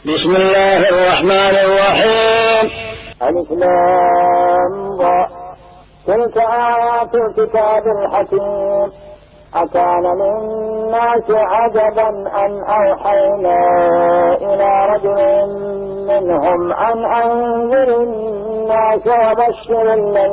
بسم الله الرحمن الرحيم. ألف لام را. تلك آيات الكتاب الحكيم. أكان للناس عجبا أن أوحينا إلى رجل منهم أن أنذر الناس وبشر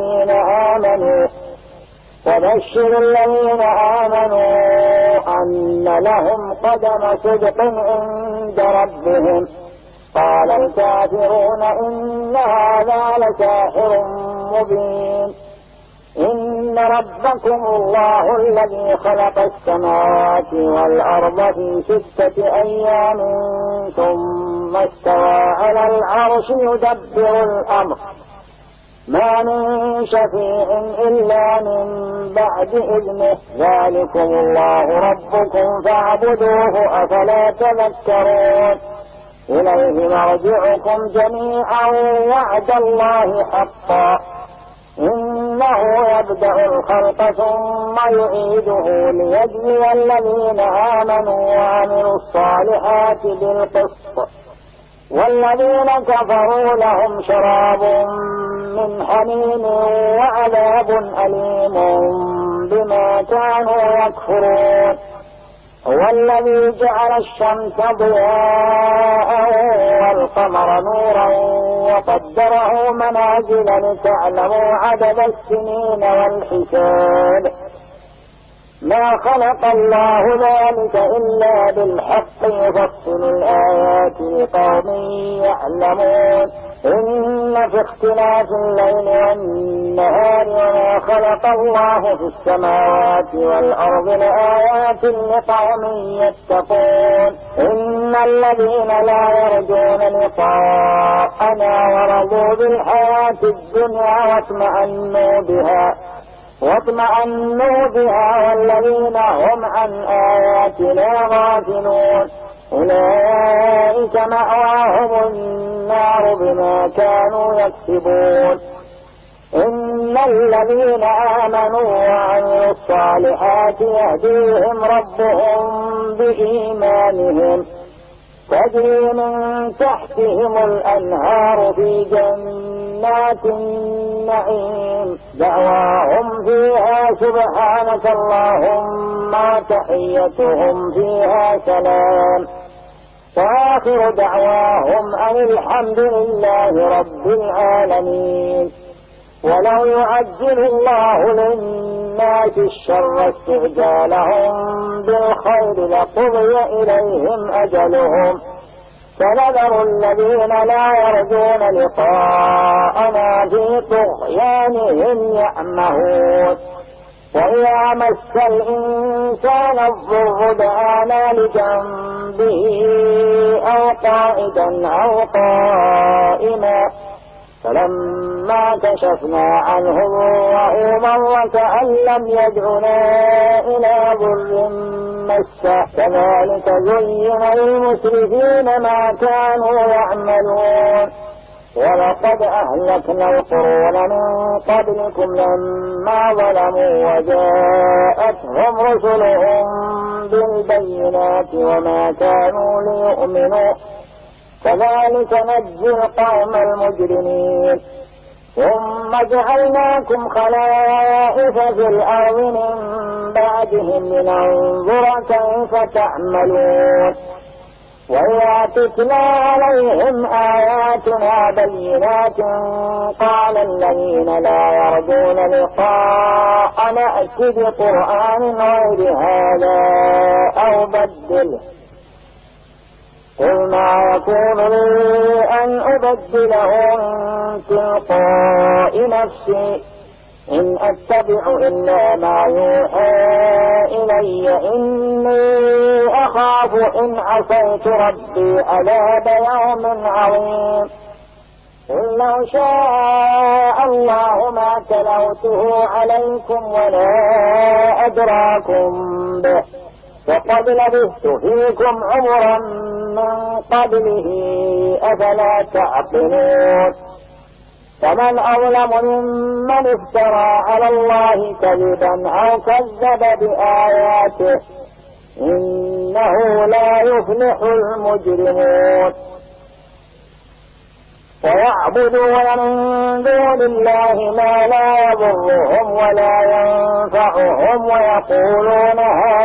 الذين آمنوا أن لهم قدم صدق عند ربهم. قال الكافرون إن هذا لساحر مبين. إن ربكم الله الذي خلق السماوات والأرض في 6 أيام ثم استوى على العرش يدبر الأمر ما من شفيع إلا من بعد إذنه ذلكم الله ربكم فاعبدوه أفلا تذكرون. إليه مرجعكم جميعا وعد الله حقا إنه يبدأ الخلق ثم يعيده ليجزي الذين آمنوا وعملوا الصالحات بالقسط والذين كفروا لهم شراب من حميم وعذاب أليم بما كانوا يكفرون. هو الذي جعل الشمس ضياء والقمر نورا وقدره منازل لتعلموا عدد السنين والحساب. ما خلق الله ذلك إلا بالحق يفصل الآيات لقوم يعلمون. إن في اختلاف الليل والنهار وما خلق الله في السماوات والأرض لآيات لقوم يتقون. إن الذين لا يرجون لقاءنا ورضوا بالحياة الدنيا واطمأنوا بها والذين هم عن آياتنا غافلون أولئك مأواهم النار بما كانوا يكسبون. إن الذين آمنوا وعملوا الصالحات يهديهم ربهم بإيمانهم تجري من تحتهم الأنهار في جنات النعيم دعواهم فيها سبحانك اللهم وتحيتهم فيها سلام وآخر دعواهم أن الحمد لله رب العالمين. ولو يعجل الله للناس الشر استعجالهم بالخير لقضي إليهم أجلهم فنذر الذين لا يرجون لقاءنا في طغيانهم يعمهون. وإذا مس الإنسان الضر دعانا لجنبه أو قائدا أو قائما فلما كشفنا عنه ضره مر كأن لم يدعنا إلى ضر مسه كذلك زين للمسرفين ما كانوا يعملون. ولقد أهلكنا القرون من قبلكم لما ظلموا وجاءتهم رسلهم بالبينات وما كانوا ليؤمنوا كذلك نجزي القوم المجرمين. ثم جعلناكم خلائف في الأرض من بعدهم لننظر كيف تعملون. وإذا تتلى عليهم آياتنا بينات قال الذين لا يرجون لقاءنا ائت بقرآن غير هذا أو بدله قل ما يكون لي أن أبدله من تلقاء نفسي إن أتبع إلا ما يوحى إلي إني أخاف إن عصيت ربي عذاب يوم عظيم. قل لو شاء الله ما تلوته عليكم ولا أدراكم به وقد لبثت فيكم عمرا من قبله أفلا تعقلون. فمن أظلم ممن افترى على الله كذبا أو كذب بآياته إنه لا يفلح المجرمون. ويعبدون من دون الله ما لا يضرهم ولا ينفعهم ويقولون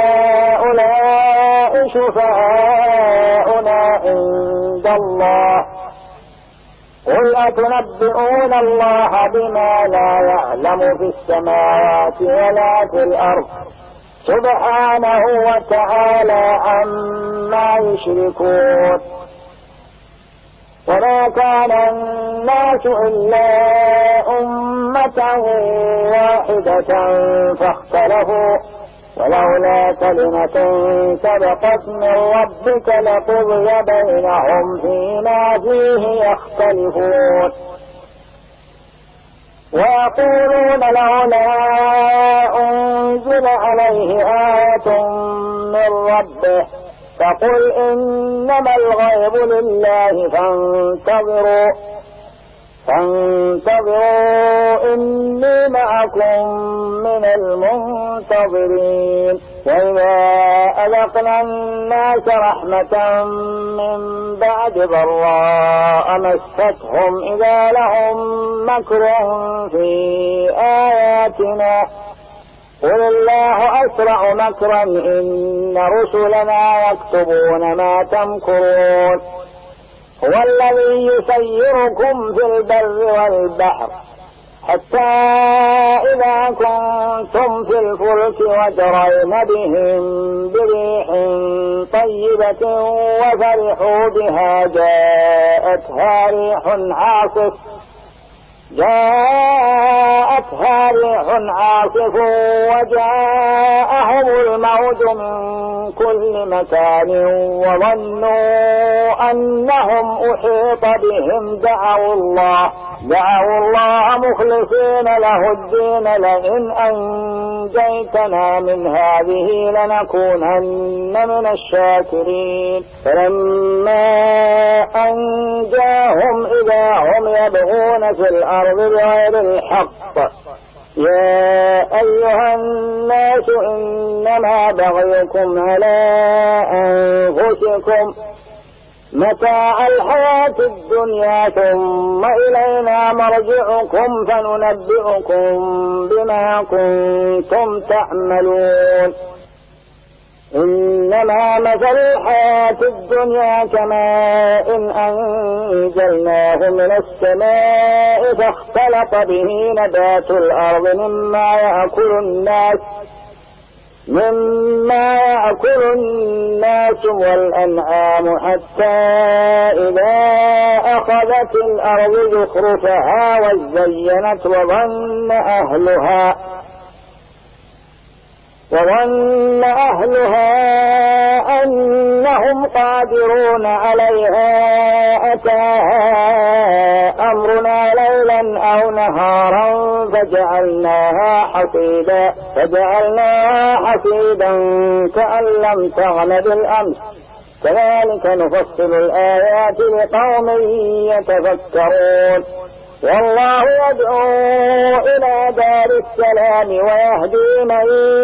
هؤلاء شفعاؤنا عند الله قل أتنبئون الله بما لا يعلم في السماوات ولا في الأرض سبحانه وتعالى عما يشركون. وما كان الناس إلا أمة واحدة فاختلفوا ولولا كلمة سبقت من ربك لقضي بينهم فيما فيه يختلفون. ويقولون لولا أنزل عليه آية من ربه فقل إنما الغيب لله فانتظروا إني معكم من المنتظرين. وإذا أذقنا الناس رحمة من بعد ضراء مستهم إذا لهم مكر في آياتنا قل الله أسرع مكرا إن رسلنا يكتبون ما تمكرون. هو الذي يسيركم في البر والبحر حتى إذا كنتم في الفلك وجرين بهم بريح طيبة وفرحوا بها جاءتها ريح عاصف وجاءهم الموج من كل مكان وظنوا أنهم أحيط بهم دعوا الله مخلصين له الدين لئن أنجيتنا من هذه لنكونن من الشاكرين. فلما أنجاهم إذا هم يبغون في الأرض بغير الحق يا أيها الناس إنما بغيكم على أنفسكم متاع الحياة الدنيا ثم إلينا مرجعكم فننبئكم بما كنتم تعملون. إنما مثل الحياة الدنيا كماء أنزلناه من السماء فاختلط به نبات الأرض مما يأكل الناس والأنعام حتى إذا أخذت الأرض زخرفها وزينت وظن أهلها أنهم قادرون عليها أتاها أمرنا ليلا أو نهارا فجعلناها حصيدا كأن لم تغن بالأمس كذلك نفصل الآيات لقوم يتفكرون. والله يدعو إلى دار السلام ويهدي من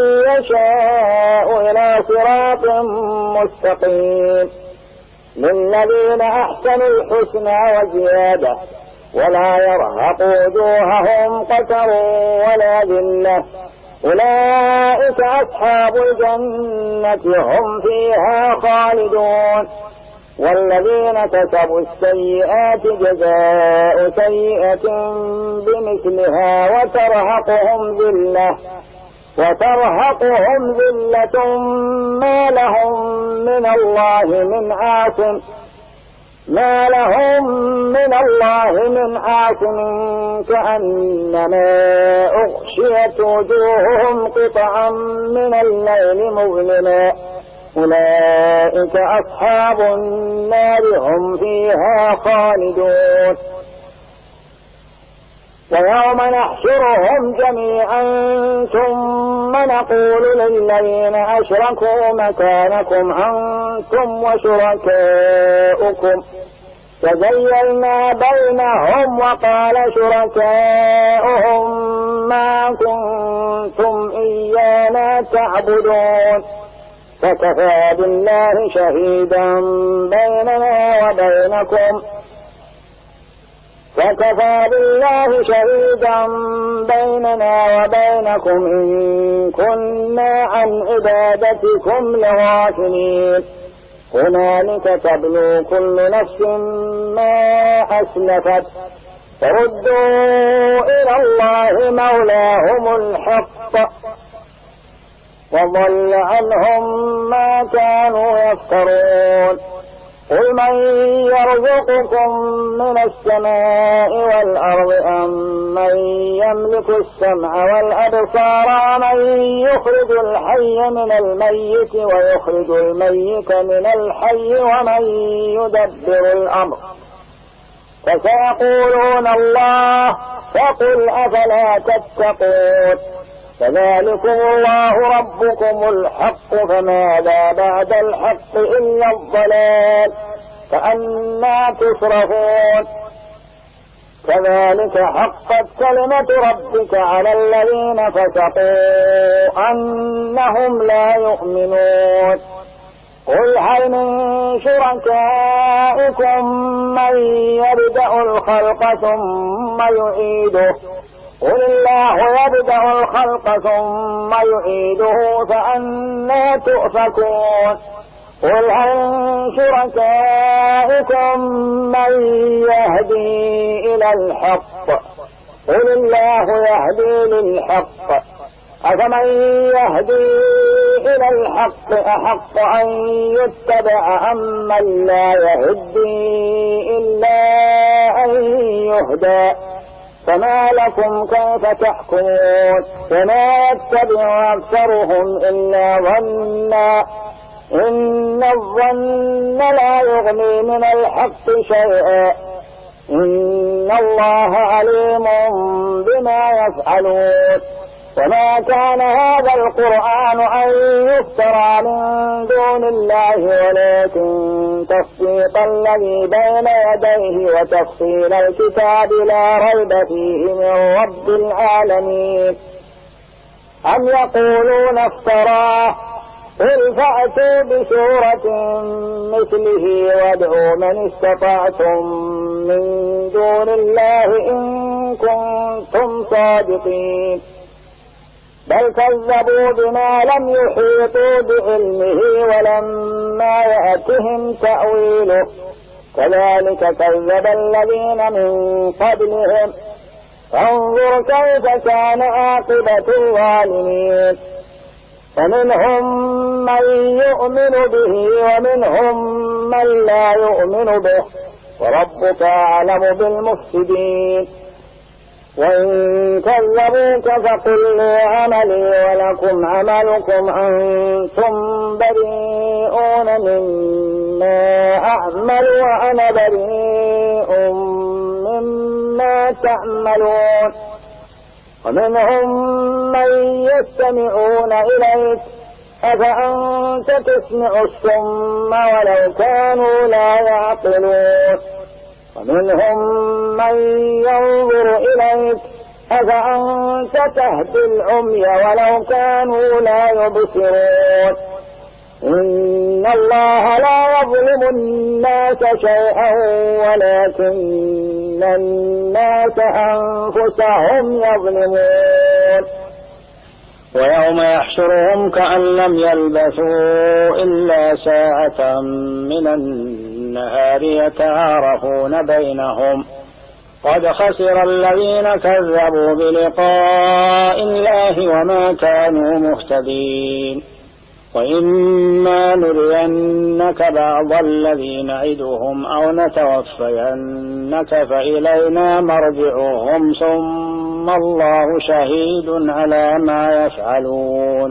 يشاء إلى صراط مستقيم. للذين أحسنوا الحسنى وزيادة ولا يرهق وجوههم قتر ولا ذلة أولئك أصحاب الجنة هم فيها خالدون. والذين كسبوا السيئات جزاء سيئة بمثلها وترهقهم ذلة ما لهم من الله من عاصم كأنما أغشيت وجوههم قطعا من الليل مظلما أولئك أصحاب النار هم فيها خالدون. ويوم نحشرهم جميعا ثم نقول للذين أشركوا مكانكم أنتم وشركاؤكم فزيلنا بينهم وقال شركاؤهم ما كنتم إيانا تعبدون فكفى بالله شهيدا بيننا وبينكم وكفى بالله شهيدا بيننا وبينكم إن كنا عن عبادتكم لغافلين هنالك تبلو كل نفس ما أسلفت فردوا إلى الله مولاهم الحق وضل عنهم ما كانوا يفترون قل من يرزقكم من السماء والأرض أم من يملك السمع والأبصار ومن يخرج الحي من الميت ويخرج الميت من الحي ومن يدبر الأمر فسيقولون الله فقل أفلا تتقون فذلكم الله ربكم الحق فماذا بعد الحق إلا الضلال فأنى تصرفون كذلك حقت كلمة ربك على الذين فسقوا أنهم لا يؤمنون قل هل من شركائكم من يبدأ الخلق ثم يعيده قل الله يبدأ الخلق ثم يعيده فأنى تؤفكون قل هل من شركائكم من يهدي إلى الحق قل الله يهدي للحق أفمن يهدي إلى الحق أحق أن يتبع أم من لا يهدي إلا أن يهدى فما لكم كيف تحكمون وما يتبع أكثرهم إلا ظنا إن الظن لا يغني من الحق شيئا إن الله عليم بما يفعلون وما كان هذا القرآن أن يفترى من دون الله ولكن تصديق الذي بين يديه وتفصيل الكتاب لا ريب فيه من رب العالمين أم يقولون افتراه قل فأتوا بسورة مثله وادعوا من استطعتم من دون الله إن كنتم صادقين بل كذبوا بما لم يحيطوا بعلمه ولما يأتهم تأويله كذلك كذب الذين من قبلهم فانظر كيف كان عاقبة الظالمين فمنهم من يؤمن به ومنهم من لا يؤمن به وربك أعلم بالمفسدين وإن كذبوك فقل لي عملي ولكم عملكم أنتم بريئون مما أعمل وأنا بريء مما تعملون ومنهم من يستمعون إليك أفأنت تسمع الصم ولو كانوا لا يعقلون ومنهم من ينظر إليك أفأنت تهدي العمي ولو كانوا لا يبصرون إن الله لا يظلم الناس شيئا ولكن الناس أنفسهم يظلمون ويوم يحشرهم كأن لم يلبثوا إلا ساعة من النهار يتعارفون بينهم قد خسر الذين كذبوا بلقاء الله وما كانوا مهتدين وإما نرينك بعض الذي نعدهم أو نتوفينك فإلينا مرجعهم ثم الله شهيد على ما يفعلون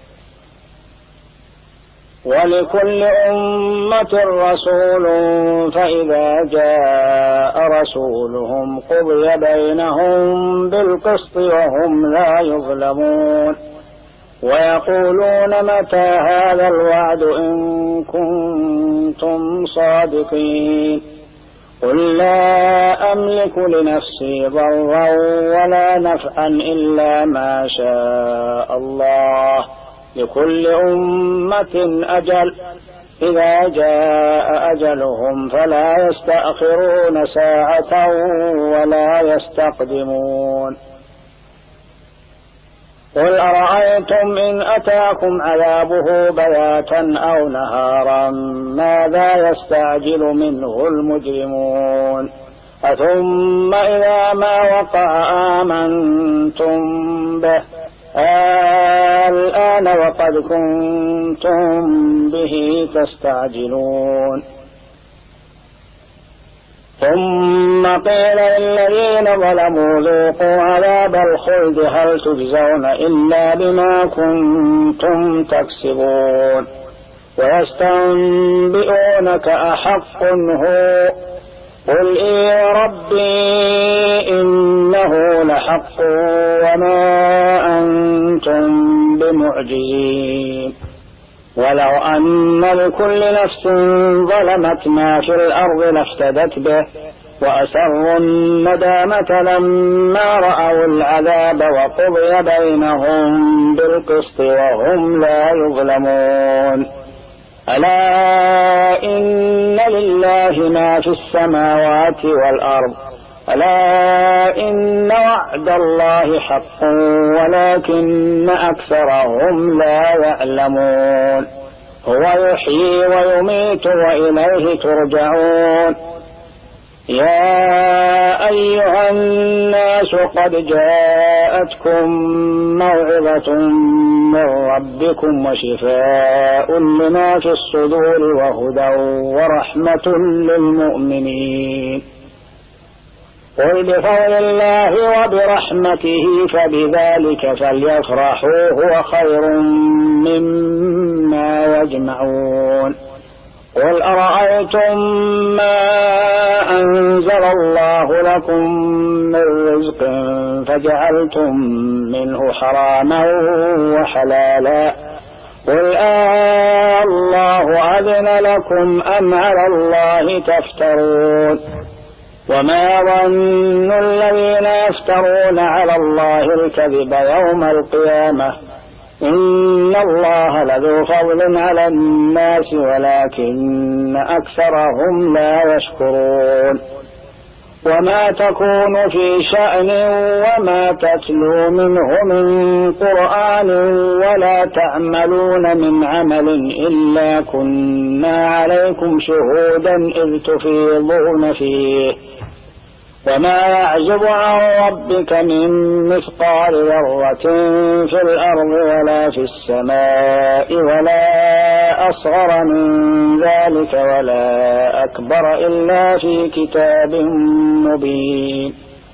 ولكل أمة رسول فإذا جاء رسولهم قضي بينهم بالقسط وهم لا يظلمون ويقولون متى هذا الوعد إن كنتم صادقين قل لا أملك لنفسي ضرا ولا نفعا إلا ما شاء الله لكل أمة أجل إذا جاء أجلهم فلا يستأخرون ساعة ولا يستقدمون قل أرأيتم إن أتاكم عذابه بياتا أو نهارا ماذا يستعجل منه المجرمون أثم إذا ما وقع آمنتم به الآن وقد كنتم به تستعجلون ثم قيل للذين ظلموا ذوقوا عذاب الخلد هل تجزون إلا بما كنتم تكسبون ويستنبئونك أحق هو قل إي ربي إنه لحق وما أنتم بمعجزين ولو أن لكل نفس ظلمت ما في الأرض لافتدت به وأسروا الندامة لما رأوا العذاب وقضي بينهم بالقسط وهم لا يظلمون ألا إن لله ما في السماوات والأرض ألا إن وعد الله حق ولكن أكثرهم لا يعلمون هو يحيي ويميت وإليه ترجعون يا أيها الناس قد جاءتكم موعظة من ربكم وشفاء لما في الصدور وهدى ورحمة للمؤمنين قل بفضل الله وبرحمته فبذلك فليفرحوا هو خير مما يجمعون قل أرأيتم ما أنزل الله لكم من رزق فجعلتم منه حراما وحلالا قل الله أذن لكم أم على الله تفترون وما ظن الذين يفترون على الله الكذب يوم القيامة إن الله لذو فضل على الناس ولكن أكثرهم لا يشكرون وما تكون في شأن وما تتلو منه من قرآن ولا تعملون من عمل إلا كنا عليكم شهودا إذ تفيضون فيه وما يعزب عن ربك من مثقال ذرة في الأرض ولا في السماء ولا أصغر من ذلك ولا أكبر إلا في كتاب مبين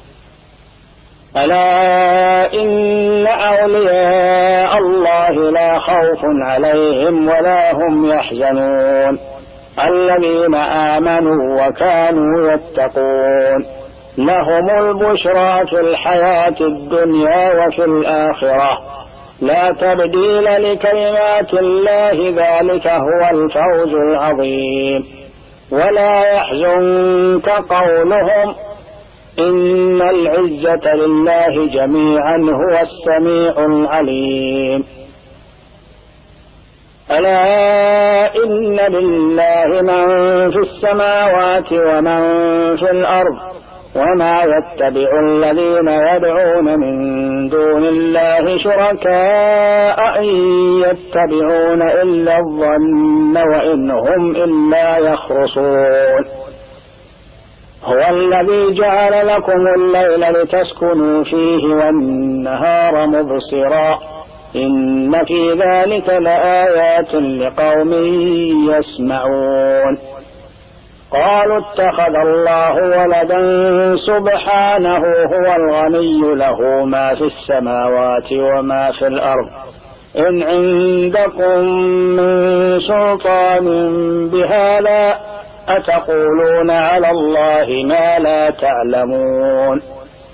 ألا إن أولياء الله لا خوف عليهم ولا هم يحزنون الذين آمنوا وكانوا يتقون لهم البشرى في الحياة الدنيا وفي الآخرة لا تبديل لكلمات الله ذلك هو الفوز العظيم ولا يحزنك قولهم إن العزة لله جميعا هو السميع العليم ألا إن لله من في السماوات ومن في الأرض وما يتبع الذين يدعون من دون الله شركاء إن يتبعون إلا الظن وإن هم إلا يخرصون هو الذي جعل لكم الليل لتسكنوا فيه والنهار مبصرا إن في ذلك لآيات لقوم يسمعون قالوا اتخذ الله ولدا سبحانه هو الغني له ما في السماوات وما في الأرض إن عندكم من سلطان بهذا أتقولون على الله ما لا تعلمون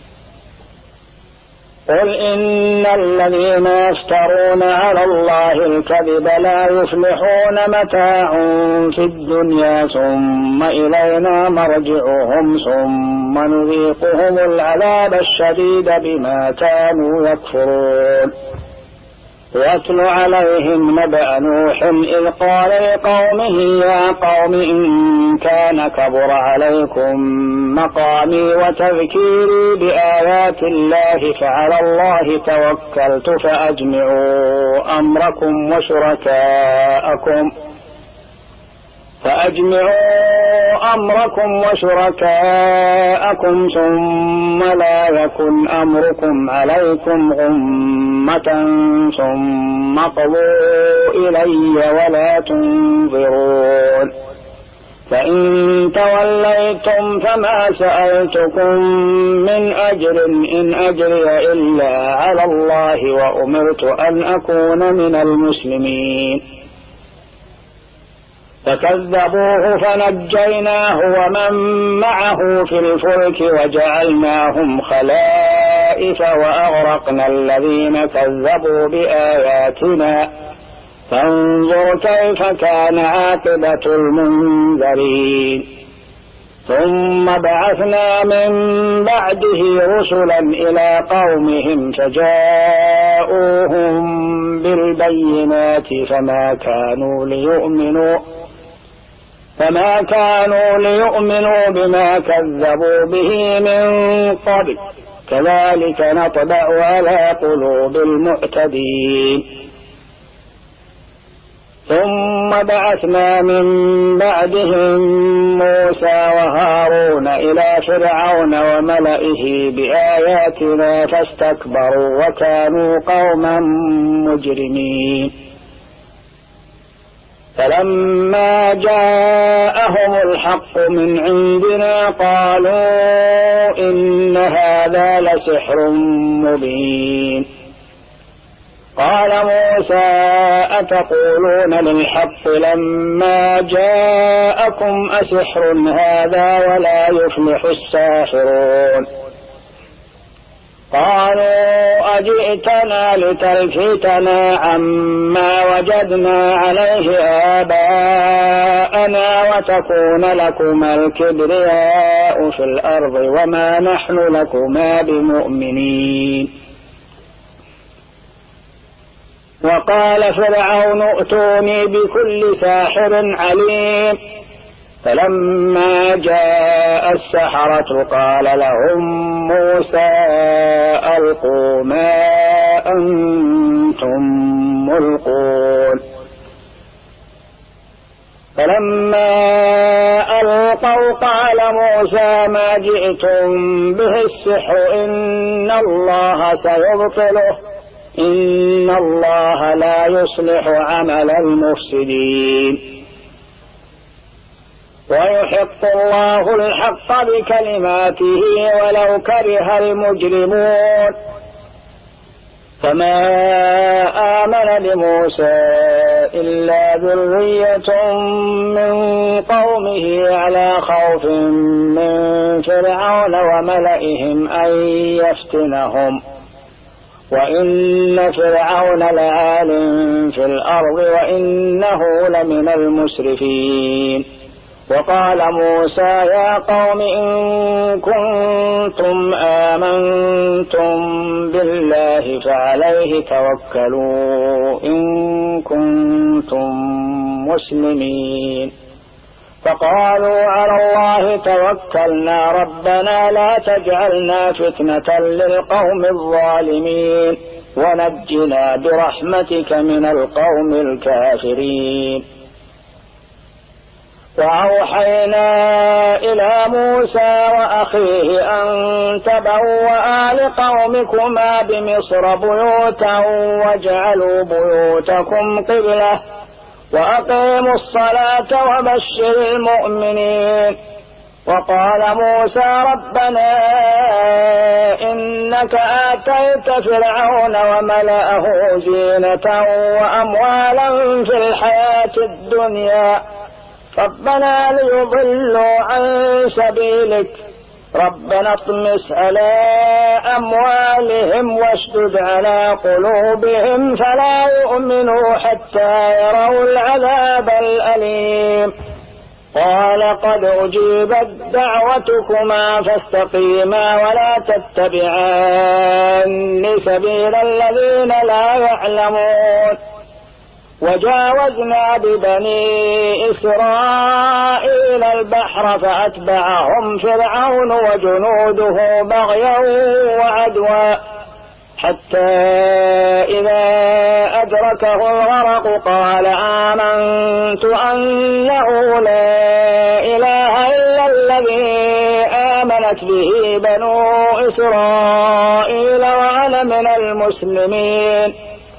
قل إن الذين يفترون على الله الكذب لا يفلحون متاع في الدنيا ثم إلينا مرجعهم ثم نذيقهم العذاب الشديد بما كانوا يكفرون واتل عليهم نبأ نوح إذ قال لقومه يا قوم إن كان كبر عليكم مقامي وتذكيري بآيات الله فعلى الله توكلت فأجمعوا أمركم وشركاءكم ثم لا يكن أمركم عليكم غمة ثم قضوا إلي ولا تنظرون فإن توليتم فما سألتكم من أجر إن أجري إلا على الله وأمرت أن أكون من المسلمين فكذبوه فنجيناه ومن معه في الفلك وجعلناهم خلائف وأغرقنا الذين كذبوا بآياتنا فانظر كيف كان عاقبة المنذرين ثم بعثنا من بعده رسلا إلى قومهم فجاءوهم بالبينات فما كانوا ليؤمنوا بما كذبوا به من قبل كذلك نطبع على قلوب المعتدين ثم بعثنا من بعدهم موسى وهارون إلى فرعون وملئه بآياتنا فاستكبروا وكانوا قوما مجرمين فلما جاءهم الحق من عندنا قالوا إن هذا لسحر مبين قال موسى أتقولون للحق لما جاءكم أسحر هذا ولا يفلح الساحرون قالوا أجئتنا لتلفتنا عما وجدنا عليه آباءنا وتكون لكما الكبرياء في الأرض وما نحن لكما بمؤمنين وقال فرعون ائتوني بكل ساحر عليم فلما جاء السحرة قال لهم موسى ألقوا ما أنتم ملقون فلما ألقوا قال موسى ما جئتم به السحر إن الله سيبطله إن الله لا يصلح عمل المفسدين ويحق الله الحق بكلماته ولو كره المجرمون فما آمن لموسى إلا ذرية من قومه على خوف من فرعون وملئهم أن يفتنهم وإن فرعون لعال في الأرض وإنه لمن المسرفين وقال موسى يا قوم إن كنتم آمنتم بالله فعليه توكلوا إن كنتم مسلمين فقالوا على الله توكلنا ربنا لا تجعلنا فتنة للقوم الظالمين ونجنا برحمتك من القوم الكافرين وأوحينا إلى موسى وأخيه أن تبوأ لقومكما بمصر بيوتا واجعلوا بيوتكم قبلة وأقيموا الصلاة وبشر المؤمنين وقال موسى ربنا إنك آتيت فرعون وملأه زينة وأموالا في الحياة الدنيا ربنا ليضلوا عن سبيلك ربنا اطمس على أموالهم واشدد على قلوبهم فلا يؤمنوا حتى يروا العذاب الأليم قال قد أجيبت دعوتكما فاستقيما ولا تتبعان سبيل الذين لا يعلمون. وجاوزنا ببني إسرائيل البحر فأتبعهم فرعون وجنوده بغيا وعدوا حتى إذا أدركه الغرق قال آمنت أنه لا إله إلا الذي آمنت به بنو إسرائيل وأنا من المسلمين.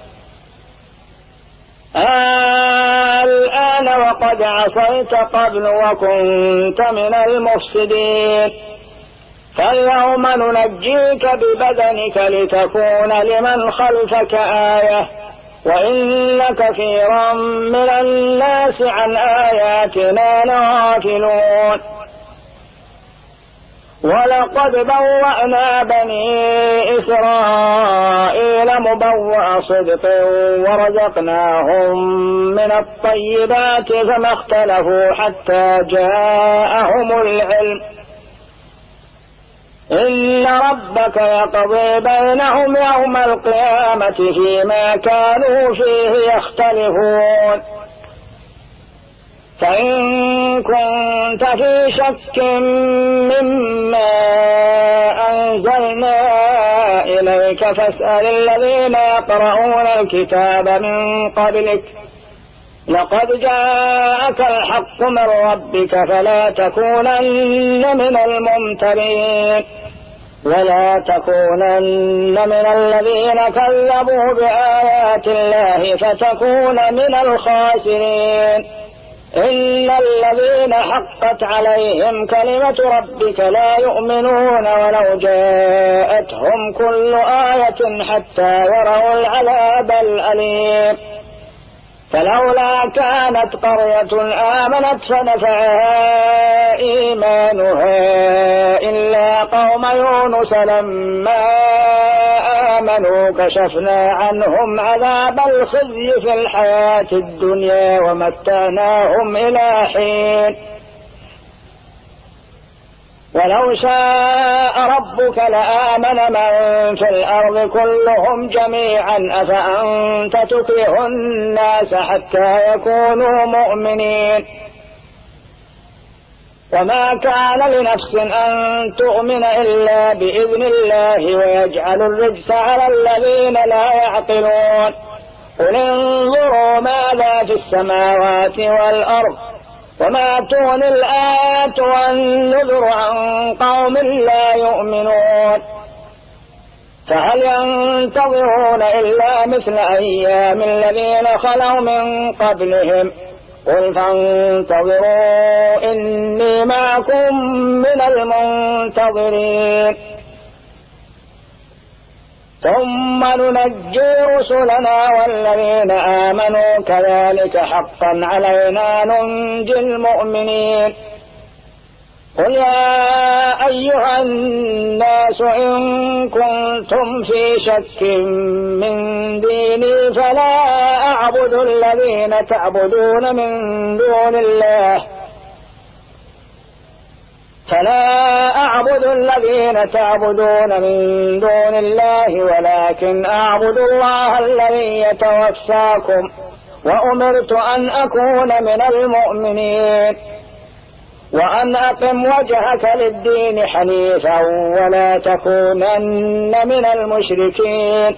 الآن وقد عصيت قبل وكنت من المفسدين فاليوم ننجيك ببدنك لتكون لمن خلفك آية وإن كثيرا من الناس عن آياتنا لغافلون. ولقد بوأنا بني إسرائيل مبوأ صدق ورزقناهم من الطيبات فما اختلفوا حتى جاءهم العلم إن ربك يقضي بينهم يوم القيامة فيما كانوا فيه يختلفون. فإن كنت في شك مما أنزلنا إليك فاسأل الذين يقرؤون الكتاب من قبلك لقد جاءك الحق من ربك فلا تكونن من الممترين ولا تكونن من الذين كذبوا بآيات الله فتكون من الخاسرين. إن الذين حقت عليهم كلمة ربك لا يؤمنون ولو جاءتهم كل آية حتى يروا العذاب الأليم. فلولا كانت قرية آمنت فنفعها إيمانها إلا قوم يونس لما آمنوا كشفنا عنهم عذاب الخزي في الحياة الدنيا ومتعناهم إلى حين. ولو شاء ربك لآمن من في الأرض كلهم جميعا أفأنت تكره الناس حتى يكونوا مؤمنين. وما كان لنفس أن تؤمن إلا بإذن الله ويجعل الرجس على الذين لا يعقلون. قل انظروا ماذا في السماوات والأرض وما تغني الآيات والنذر عن قوم لا يؤمنون. فهل ينتظرون إلا مثل أيام الذين خلوا من قبلهم قل فانتظروا إني معكم من المنتظرين. ثم ننجي رسلنا والذين آمنوا كذلك حقا علينا ننجي المؤمنين. قل يا أيها الناس إن كنتم في شك من ديني فلا أعبد الذين تعبدون من دون الله ولكن أعبد الله الذي يتوفاكم وأمرت أن أكون من المؤمنين. وأن أقم وجهك للدين حنيفا ولا تكونن من المشركين.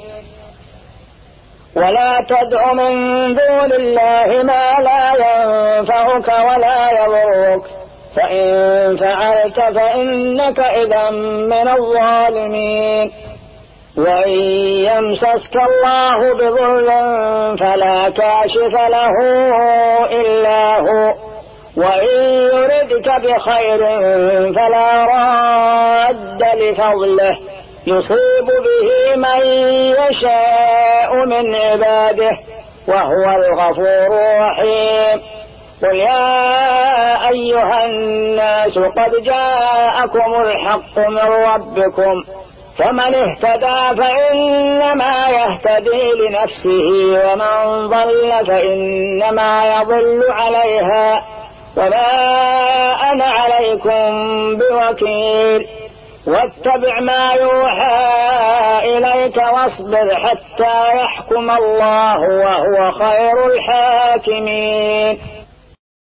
ولا تدع من دون الله ما لا ينفعك ولا يضرك فإن فعلت فإنك إذا من الظالمين. وإن يمسسك الله بضر فلا كاشف له إلا هو وإن يردك بخير فلا راد لفضله يصيب به من يشاء من عباده وهو الغفور الرحيم. قل يا أيها الناس قد جاءكم الحق من ربكم فمن اهتدى فإنما يهتدي لنفسه ومن ضل فإنما يضل عليها وما أنا عليكم بوكيل واتبع ما يوحى إليك واصبر حتى يحكم الله وهو خير الحاكمين